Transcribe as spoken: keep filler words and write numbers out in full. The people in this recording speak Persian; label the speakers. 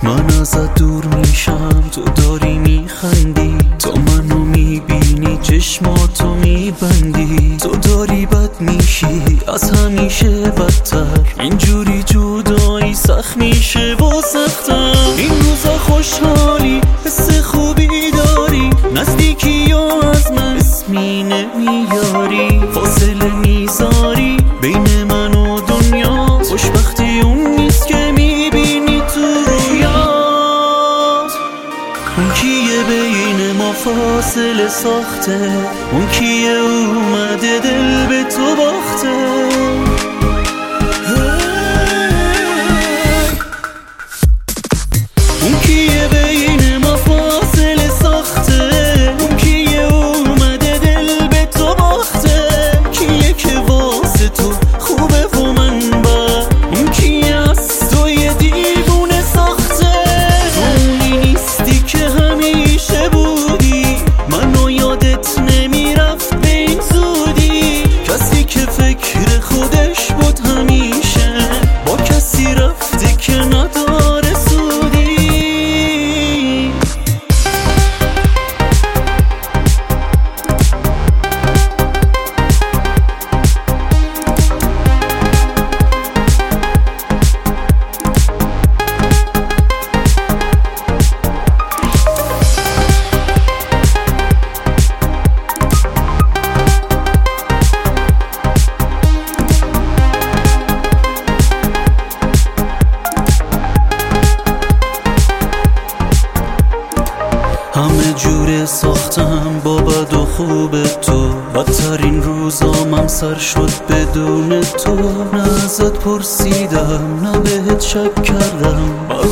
Speaker 1: من ازت دور میشم، تو داری میخندی، تو منو میبینی چشماتو میبندی، تو داری بد میشی از همیشه بدتر، اینجوری جدایی سخت میشه و سختم. این روزا خوشحالی حس خوبی داری، نزدیکی یا از من اسمی نمیاری، فاصله میذاری بین من و دنیا، خوشبختی اون نیست که میبینی تو رویات. اون کیه بین ما فاصله ساخته، اون کیه اومده دل به تو باخته. اون کیه بین ما فاصله ساخته، اون کیه اومده دل به تو باخته، کیه که واسه تو خوبه و من بد، اون کیه از تو یه دیوونه ساخته. تو اونی نیستی که همیشه بودی، منو یادت نمیرفت به این زودی، کسی که فکر خودش بود همیشه با کسی رفته که نداره سودی. همه جوره ساختم با بد و خوب تو، بدترین روزامم سر شد بدون تو، نه ازت پرسیدم نه بهت شک کردم.